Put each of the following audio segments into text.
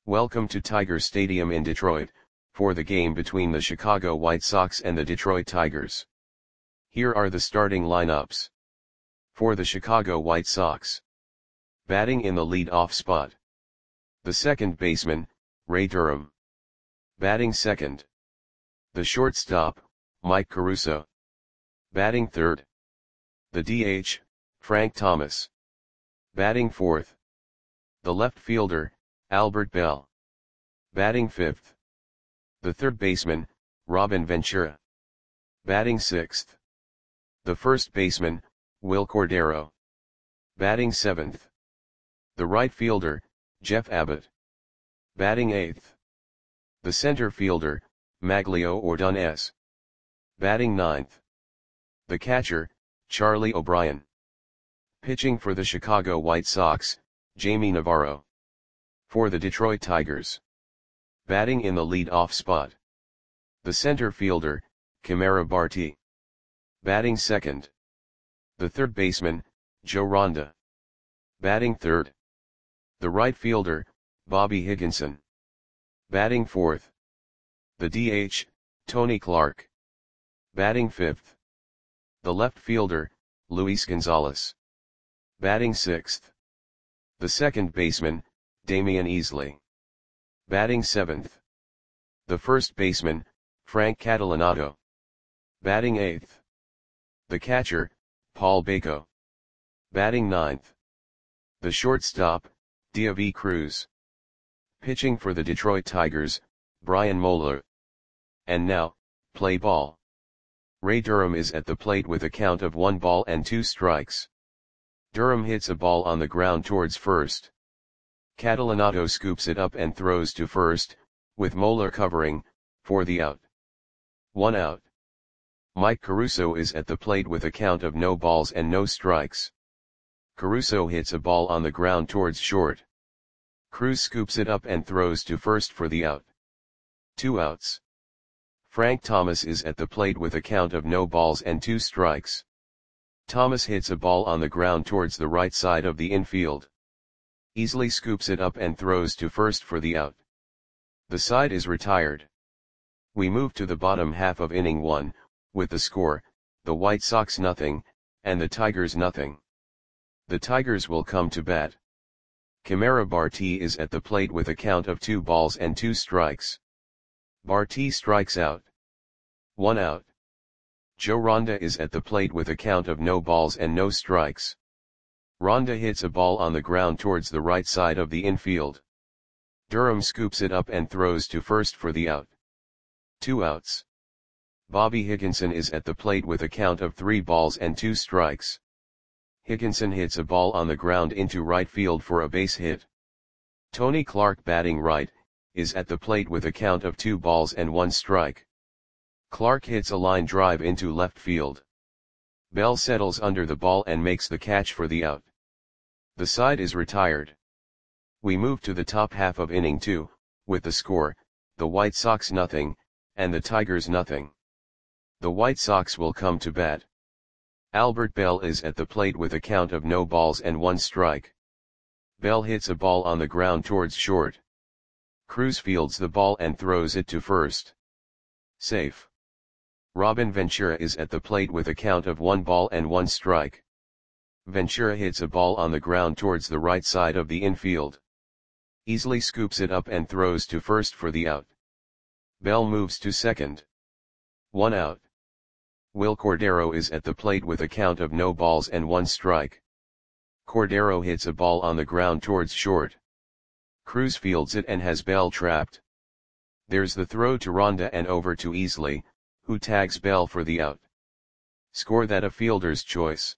Welcome to Tiger Stadium in Detroit, for the game between the Chicago White Sox and the Detroit Tigers. Here are the starting lineups. For the Chicago White Sox. Batting in the lead-off spot. The second baseman, Ray Durham. Batting second. The shortstop, Mike Caruso. Batting third. The DH, Frank Thomas. Batting fourth. The left fielder, Albert Belle. Batting fifth. The third baseman, Robin Ventura. Batting sixth. The first baseman, Wil Cordero. Batting seventh. The right fielder, Jeff Abbott. Batting eighth. The center fielder, Maglio Ordonez. Batting ninth. The catcher, Charlie O'Brien. Pitching for the Chicago White Sox, Jamie Navarro. For the Detroit Tigers. Batting in the lead-off spot. The center fielder, Kamara Barti. Batting second. The third baseman, Joe Ronda. Batting third. The right fielder, Bobby Higginson. Batting fourth. The DH, Tony Clark. Batting fifth. The left fielder, Luis Gonzalez. Batting sixth. The second baseman, Damian Easley. Batting seventh. The first baseman, Frank Catalanotto. Batting eighth. The catcher, Paul Baco. Batting ninth. The shortstop, Deivi Cruz. Pitching for the Detroit Tigers, Brian Moeller. And now, play ball. Ray Durham is at the plate with a count of 1 ball and 2 strikes. Durham hits a ball on the ground towards first. Catalanotto scoops it up and throws to first, with Moeller covering, for the out. 1 out. Mike Caruso is at the plate with a count of no balls and no strikes. Caruso hits a ball on the ground towards short. Cruz scoops it up and throws to first for the out. 2 outs. Frank Thomas is at the plate with a count of no balls and 2 strikes. Thomas hits a ball on the ground towards the right side of the infield. Easley scoops it up and throws to first for the out. The side is retired. We move to the bottom half of inning 1, with the score, the White Sox 0, and the Tigers 0. The Tigers will come to bat. Kamara Barti is at the plate with a count of 2 balls and 2 strikes. Barti strikes out. 1 out. Joe Ronda is at the plate with a count of no balls and no strikes. Ronda hits a ball on the ground towards the right side of the infield. Durham scoops it up and throws to first for the out. 2 outs. Bobby Higginson is at the plate with a count of 3 balls and 2 strikes. Higginson hits a ball on the ground into right field for a base hit. Tony Clark, batting right, is at the plate with a count of 2 balls and 1 strike. Clark hits a line drive into left field. Bell settles under the ball and makes the catch for the out. The side is retired. We move to the top half of inning 2, with the score, the White Sox 0, and the Tigers 0. The White Sox will come to bat. Albert Belle is at the plate with a count of no balls and 1 strike. Bell hits a ball on the ground towards short. Cruz fields the ball and throws it to first. Safe. Robin Ventura is at the plate with a count of 1 ball and 1 strike. Ventura hits a ball on the ground towards the right side of the infield. Easley scoops it up and throws to first for the out. Bell moves to second. 1 out. Wil Cordero is at the plate with a count of no balls and 1 strike. Cordero hits a ball on the ground towards short. Cruz fields it and has Bell trapped. There's the throw to Ronda and over to Easley, who tags Bell for the out. Score that a fielder's choice.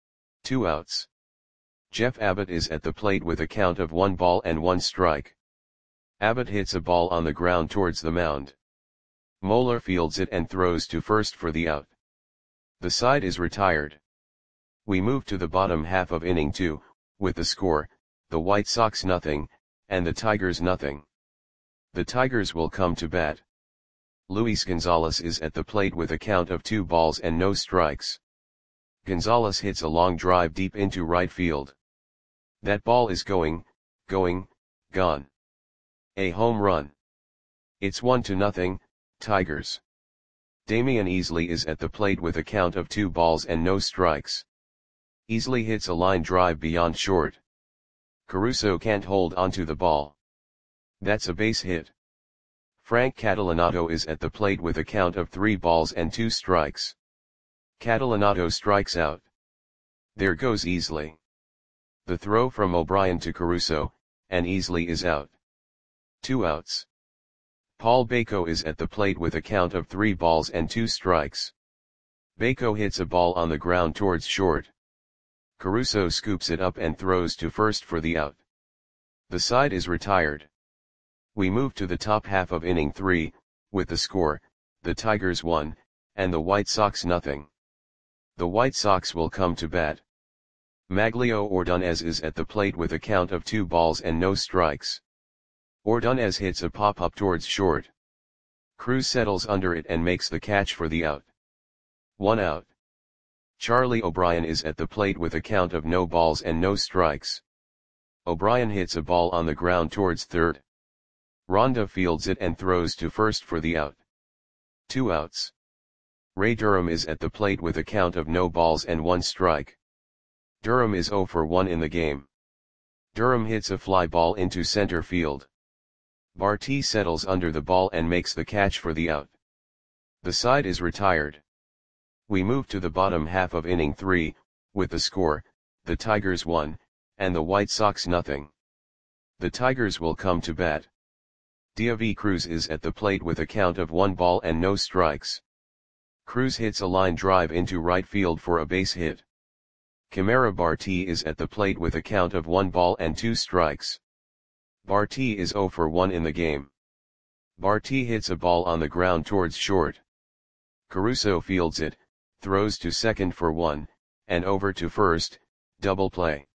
2 outs. Jeff Abbott is at the plate with a count of 1 ball and 1 strike. Abbott hits a ball on the ground towards the mound. Moeller fields it and throws to first for the out. The side is retired. We move to the bottom half of inning 2, with the score, the White Sox 0, and the Tigers 0. The Tigers will come to bat. Luis Gonzalez is at the plate with a count of 2 balls and no strikes. Gonzalez hits a long drive deep into right field. That ball is gone. A home run. It's 1-0, Tigers. Damian Easley is at the plate with a count of 2 balls and no strikes. Easley hits a line drive beyond short. Caruso can't hold onto the ball. That's a base hit. Frank Catalanotto is at the plate with a count of 3 balls and 2 strikes. Catalanotto strikes out. There goes Easley. The throw from O'Brien to Caruso, and Easley is out. 2 outs. Paul Bako is at the plate with a count of 3 balls and 2 strikes. Bako hits a ball on the ground towards short. Caruso scoops it up and throws to first for the out. The side is retired. We move to the top half of inning 3, with the score, the Tigers 1, and the White Sox nothing. The White Sox will come to bat. Maglio Ordonez is at the plate with a count of 2 balls and no strikes. Ordonez hits a pop-up towards short. Cruz settles under it and makes the catch for the out. 1 out. Charlie O'Brien is at the plate with a count of no balls and no strikes. O'Brien hits a ball on the ground towards third. Ronda fields it and throws to first for the out. 2 outs. Ray Durham is at the plate with a count of no balls and 1 strike. Durham is 0 for 1 in the game. Durham hits a fly ball into center field. Barty settles under the ball and makes the catch for the out. The side is retired. We move to the bottom half of inning 3, with the score, the Tigers 1, and the White Sox nothing. The Tigers will come to bat. Diavi Cruz is at the plate with a count of 1 ball and no strikes. Cruz hits a line drive into right field for a base hit. Kimera Barty is at the plate with a count of 1 ball and 2 strikes. Barty is 0 for 1 in the game. Barty hits a ball on the ground towards short. Caruso fields it, throws to second for 1, and over to first, double play.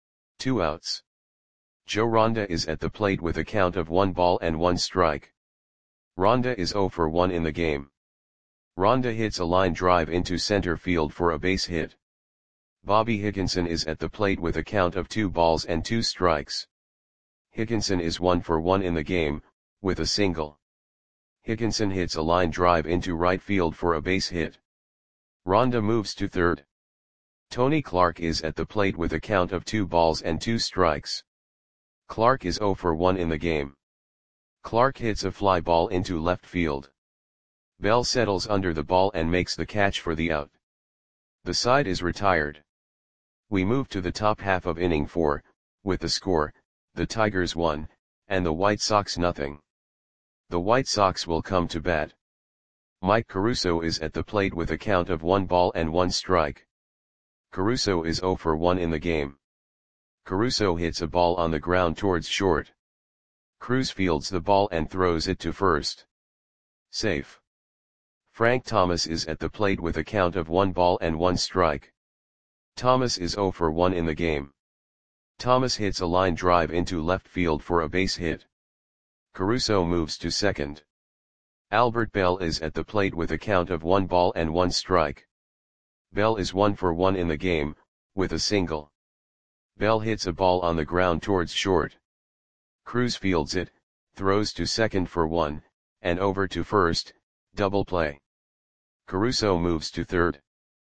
2 outs. Joe Ronda is at the plate with a count of 1 ball and 1 strike. Ronda is 0 for 1 in the game. Ronda hits a line drive into center field for a base hit. Bobby Higginson is at the plate with a count of 2 balls and 2 strikes. Higginson is 1 for 1 in the game, with a single. Higginson hits a line drive into right field for a base hit. Ronda moves to third. Tony Clark is at the plate with a count of 2 balls and 2 strikes. Clark is 0 for 1 in the game. Clark hits a fly ball into left field. Bell settles under the ball and makes the catch for the out. The side is retired. We move to the top half of inning 4, with the score, the Tigers 1, and the White Sox nothing. The White Sox will come to bat. Mike Caruso is at the plate with a count of 1 ball and 1 strike. Caruso is 0 for 1 in the game. Caruso hits a ball on the ground towards short. Cruz fields the ball and throws it to first. Safe. Frank Thomas is at the plate with a count of 1 ball and 1 strike. Thomas is 0 for 1 in the game. Thomas hits a line drive into left field for a base hit. Caruso moves to second. Albert Bell is at the plate with a count of 1 ball and 1 strike. Bell is 1 for 1 in the game, with a single. Bell hits a ball on the ground towards short. Cruz fields it, throws to second for 1, and over to first, double play. Caruso moves to third.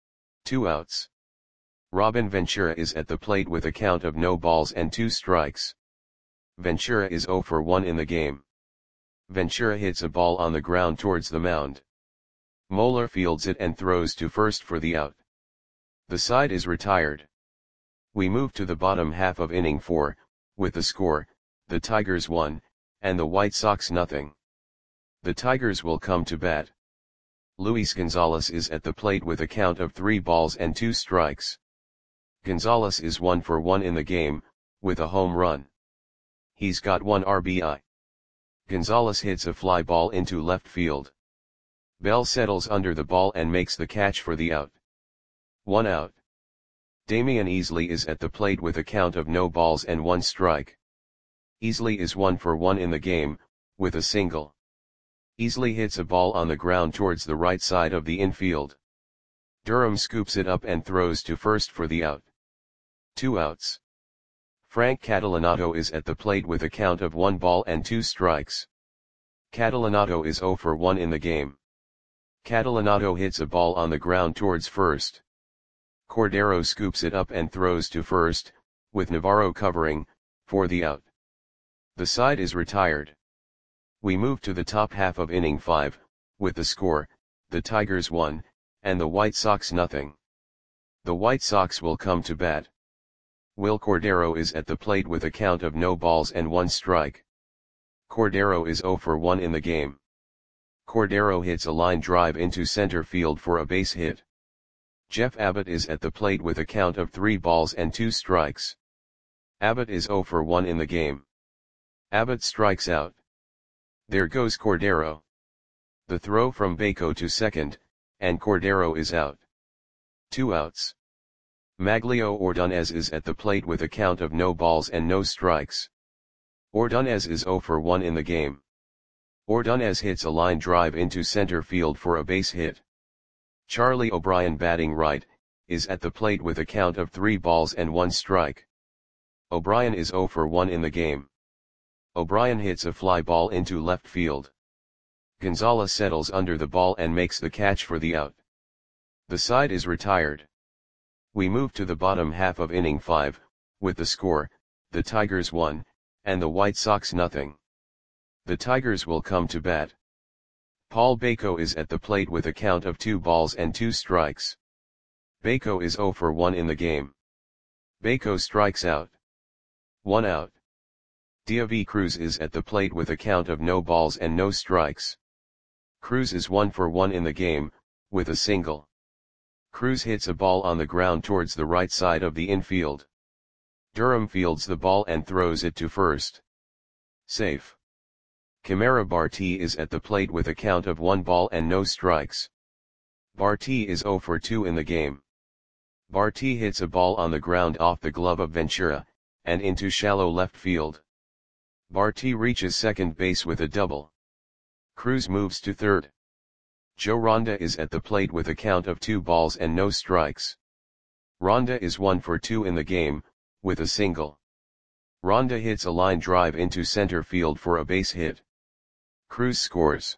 2 outs. Robin Ventura is at the plate with a count of no balls and 2 strikes. Ventura is 0 for 1 in the game. Ventura hits a ball on the ground towards the mound. Moeller fields it and throws to first for the out. The side is retired. We move to the bottom half of inning 4, with the score, the Tigers 1, and the White Sox nothing. The Tigers will come to bat. Luis Gonzalez is at the plate with a count of 3 balls and 2 strikes. Gonzalez is 1 for 1 in the game, with a home run. He's got 1 RBI. Gonzalez hits a fly ball into left field. Bell settles under the ball and makes the catch for the out. 1 out. Damian Easley is at the plate with a count of no balls and 1 strike. Easley is 1 for 1 in the game, with a single. Easley hits a ball on the ground towards the right side of the infield. Durham scoops it up and throws to first for the out. 2 outs. Frank Catalanato is at the plate with a count of 1 ball and 2 strikes. Catalanato is 0 for 1 in the game. Catalanato hits a ball on the ground towards first. Cordero scoops it up and throws to first, with Navarro covering, for the out. The side is retired. We move to the top half of inning 5, with the score, the Tigers 1, and the White Sox nothing. The White Sox will come to bat. Will Cordero is at the plate with a count of no balls and 1 strike. Cordero is 0 for 1 in the game. Cordero hits a line drive into center field for a base hit. Jeff Abbott is at the plate with a count of 3 balls and 2 strikes. Abbott is 0 for 1 in the game. Abbott strikes out. There goes Cordero. The throw from Bako to second, and Cordero is out. 2 outs. Maglio Ordonez is at the plate with a count of no balls and no strikes. Ordonez is 0 for 1 in the game. Ordonez hits a line drive into center field for a base hit. Charlie O'Brien, batting right, is at the plate with a count of 3 balls and 1 strike. O'Brien is 0 for 1 in the game. O'Brien hits a fly ball into left field. Gonzalez settles under the ball and makes the catch for the out. The side is retired. We move to the bottom half of inning 5, with the score, the Tigers 1, and the White Sox nothing. The Tigers will come to bat. Paul Bako is at the plate with a count of 2 balls and 2 strikes. Bako is 0 for 1 in the game. Bako strikes out. 1 out. Diaby Cruz is at the plate with a count of no balls and no strikes. Cruz is 1 for 1 in the game, with a single. Cruz hits a ball on the ground towards the right side of the infield. Durham fields the ball and throws it to first. Safe. Camara Barti is at the plate with a count of 1 ball and no strikes. Barti is 0 for 2 in the game. Barti hits a ball on the ground off the glove of Ventura, and into shallow left field. Barti reaches second base with a double. Cruz moves to third. Joe Ronda is at the plate with a count of 2 balls and no strikes. Ronda is 1 for 2 in the game, with a single. Ronda hits a line drive into center field for a base hit. Cruz scores.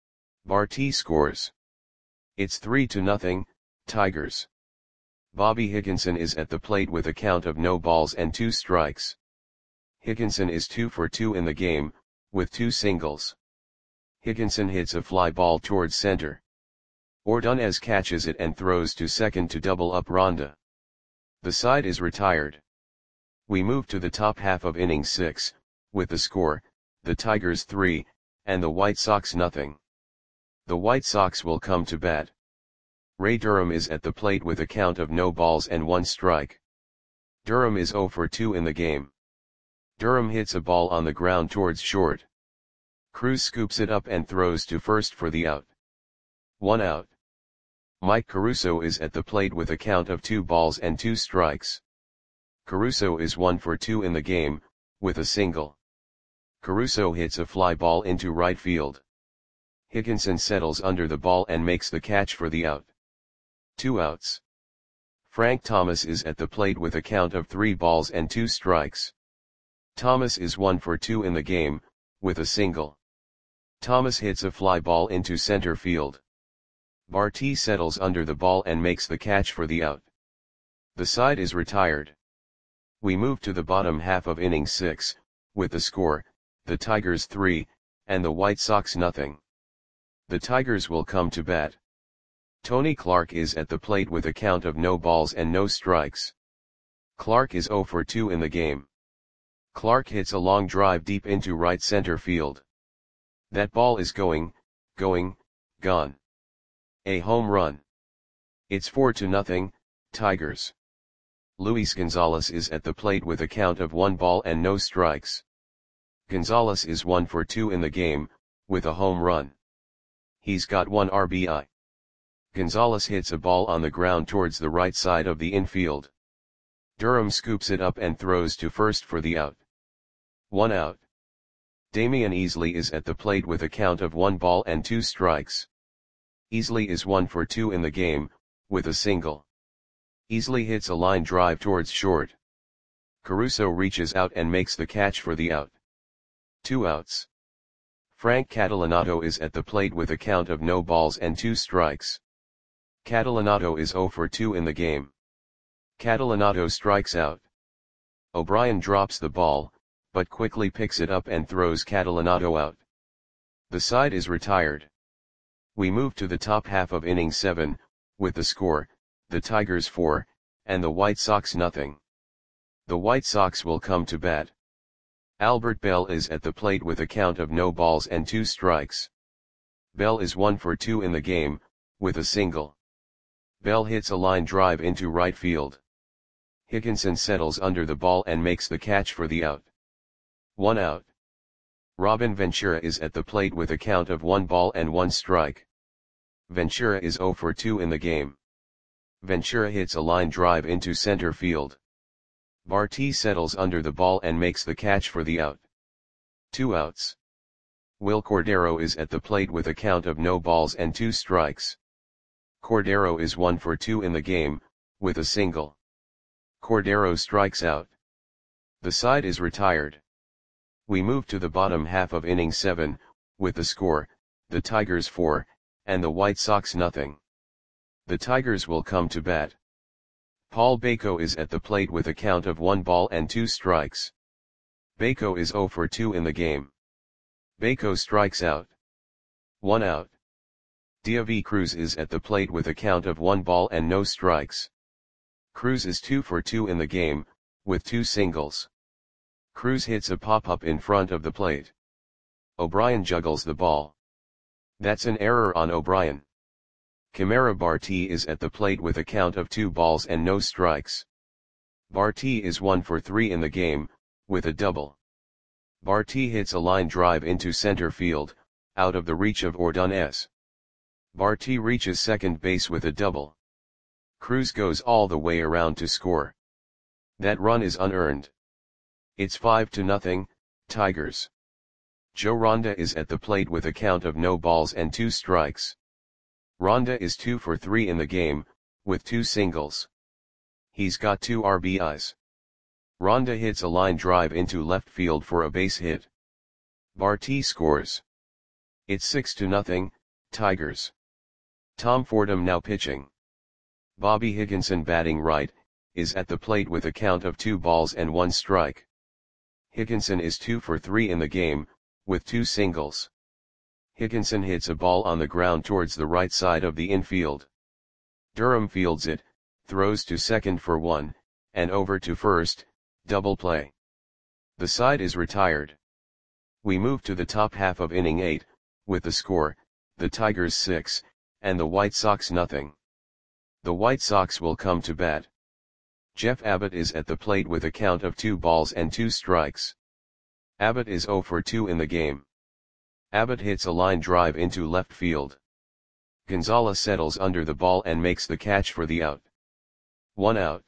Barti scores. It's 3-0, Tigers. Bobby Higginson is at the plate with a count of no balls and 2 strikes. Higginson is 2 for 2 in the game, with 2 singles. Higginson hits a fly ball towards center. Ordonez catches it and throws to second to double up Ronda. The side is retired. We move to the top half of inning 6, with the score, the Tigers 3, and the White Sox nothing. The White Sox will come to bat. Ray Durham is at the plate with a count of no balls and 1 strike. Durham is 0 for 2 in the game. Durham hits a ball on the ground towards short. Cruz scoops it up and throws to first for the out. 1 out. Mike Caruso is at the plate with a count of 2 balls and 2 strikes. Caruso is 1 for 2 in the game, with a single. Caruso hits a fly ball into right field. Higginson settles under the ball and makes the catch for the out. 2 outs. Frank Thomas is at the plate with a count of 3 balls and 2 strikes. Thomas is 1 for 2 in the game, with a single. Thomas hits a fly ball into center field. Barti settles under the ball and makes the catch for the out. The side is retired. We move to the bottom half of inning 6, with the score, the Tigers 3, and the White Sox nothing. The Tigers will come to bat. Tony Clark is at the plate with a count of no balls and no strikes. Clark is 0 for 2 in the game. Clark hits a long drive deep into right center field. That ball is gone. A home run. It's 4-0, Tigers. Luis Gonzalez is at the plate with a count of 1 ball and no strikes. Gonzalez is 1 for 2 in the game, with a home run. He's got 1 RBI. Gonzalez hits a ball on the ground towards the right side of the infield. Durham scoops it up and throws to first for the out. 1 out. Damian Easley is at the plate with a count of 1 ball and 2 strikes. Easley is 1 for 2 in the game, with a single. Easley hits a line drive towards short. Caruso reaches out and makes the catch for the out. 2 outs. Frank Catalanato is at the plate with a count of no balls and 2 strikes. Catalanato is 0 for 2 in the game. Catalanato strikes out. O'Brien drops the ball, but quickly picks it up and throws Catalanato out. The side is retired. We move to the top half of inning 7, with the score, the Tigers 4, and the White Sox nothing. The White Sox will come to bat. Albert Bell is at the plate with a count of no balls and 2 strikes. Bell is 1 for 2 in the game, with a single. Bell hits a line drive into right field. Higginson settles under the ball and makes the catch for the out. 1 out. Robin Ventura is at the plate with a count of 1 ball and 1 strike. Ventura is 0 for 2 in the game. Ventura hits a line drive into center field. Barti settles under the ball and makes the catch for the out. 2 outs. Will Cordero is at the plate with a count of no balls and 2 strikes. Cordero is 1 for 2 in the game, with a single. Cordero strikes out. The side is retired. We move to the bottom half of inning 7, with the score, the Tigers 4, and the White Sox nothing. The Tigers will come to bat. Paul Bako is at the plate with a count of 1 ball and 2 strikes. Bako is 0 for 2 in the game. Bako strikes out. 1 out. Diavi Cruz is at the plate with a count of 1 ball and no strikes. Cruz is 2 for 2 in the game, with 2 singles. Cruz hits a pop-up in front of the plate. O'Brien juggles the ball. That's an error on O'Brien. Camara Barti is at the plate with a count of 2 balls and no strikes. Barti is 1 for 3 in the game, with a double. Barti hits a line drive into center field, out of the reach of Ordonez. Barti reaches second base with a double. Cruz goes all the way around to score. That run is unearned. It's 5-0, Tigers. Joe Ronda is at the plate with a count of no balls and 2 strikes. Ronda is 2 for 3 in the game, with 2 singles. He's got 2 RBIs. Ronda hits a line drive into left field for a base hit. Barti scores. It's 6-0, Tigers. Tom Fordham now pitching. Bobby Higginson batting right, is at the plate with a count of 2 balls and 1 strike. Higginson is 2 for 3 in the game, with 2 singles. Higginson hits a ball on the ground towards the right side of the infield. Durham fields it, throws to second for 1, and over to first, double play. The side is retired. We move to the top half of inning 8, with the score, the Tigers 6, and the White Sox nothing. The White Sox will come to bat. Jeff Abbott is at the plate with a count of 2 balls and 2 strikes. Abbott is 0 for 2 in the game. Abbott hits a line drive into left field. Gonzalez settles under the ball and makes the catch for the out. 1 out.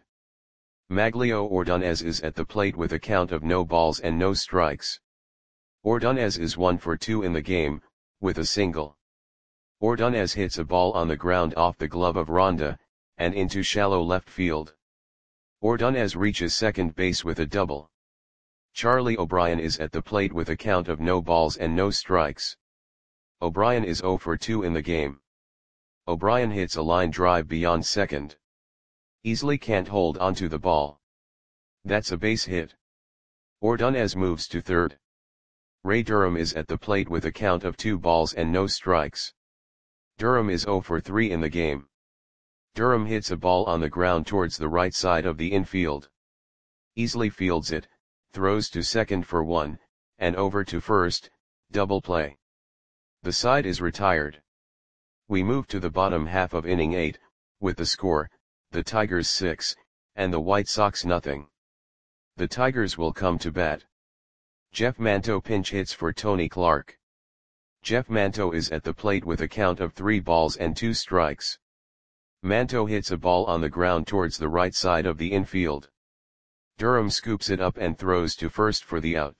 Maglio Ordonez is at the plate with a count of no balls and no strikes. Ordonez is 1 for 2 in the game, with a single. Ordonez hits a ball on the ground off the glove of Ronda, and into shallow left field. Ordonez reaches second base with a double. Charlie O'Brien is at the plate with a count of no balls and no strikes. O'Brien is 0 for 2 in the game. O'Brien hits a line drive beyond second. Easily can't hold onto the ball. That's a base hit. Ordonez moves to third. Ray Durham is at the plate with a count of 2 balls and no strikes. Durham is 0 for 3 in the game. Durham hits a ball on the ground towards the right side of the infield. Easily fields it, throws to second for 1, and over to first, double play. The side is retired. We move to the bottom half of inning 8, with the score, the Tigers 6, and the White Sox nothing. The Tigers will come to bat. Jeff Manto pinch hits for Tony Clark. Jeff Manto is at the plate with a count of 3 balls and 2 strikes. Manto hits a ball on the ground towards the right side of the infield. Durham scoops it up and throws to first for the out.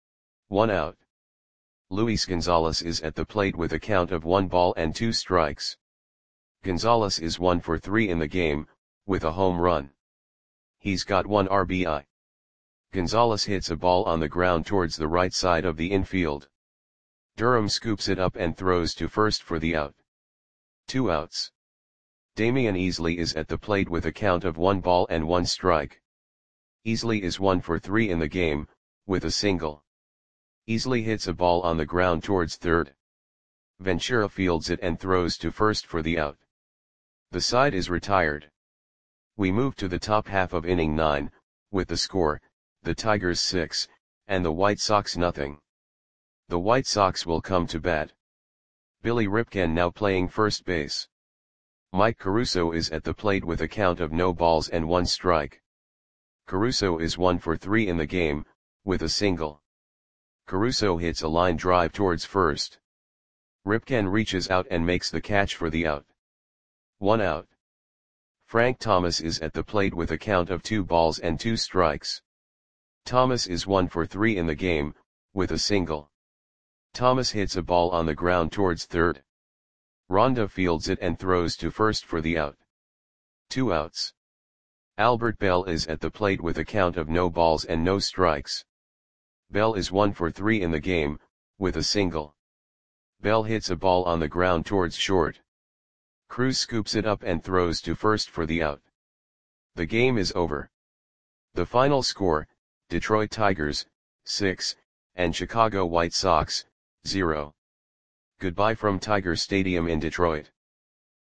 1 out. Luis Gonzalez is at the plate with a count of 1 ball and 2 strikes. Gonzalez is 1 for 3 in the game, with a home run. He's got 1 RBI. Gonzalez hits a ball on the ground towards the right side of the infield. Durham scoops it up and throws to first for the out. 2 outs. Damian Easley is at the plate with a count of 1 ball and 1 strike. Easley is 1 for 3 in the game, with a single. Easley hits a ball on the ground towards third. Ventura fields it and throws to first for the out. The side is retired. We move to the top half of inning 9, with the score, the Tigers 6, and the White Sox nothing. The White Sox will come to bat. Billy Ripken now playing first base. Mike Caruso is at the plate with a count of no balls and 1 strike. Caruso is 1 for 3 in the game, with a single. Caruso hits a line drive towards first. Ripken reaches out and makes the catch for the out. 1 out. Frank Thomas is at the plate with a count of 2 balls and 2 strikes. Thomas is 1 for 3 in the game, with a single. Thomas hits a ball on the ground towards third. Ronda fields it and throws to first for the out. 2 outs. Albert Bell is at the plate with a count of no balls and no strikes. Bell is 1 for 3 in the game, with a single. Bell hits a ball on the ground towards short. Cruz scoops it up and throws to first for the out. The game is over. The final score, Detroit Tigers, 6, and Chicago White Sox, 0. Goodbye from Tiger Stadium in Detroit.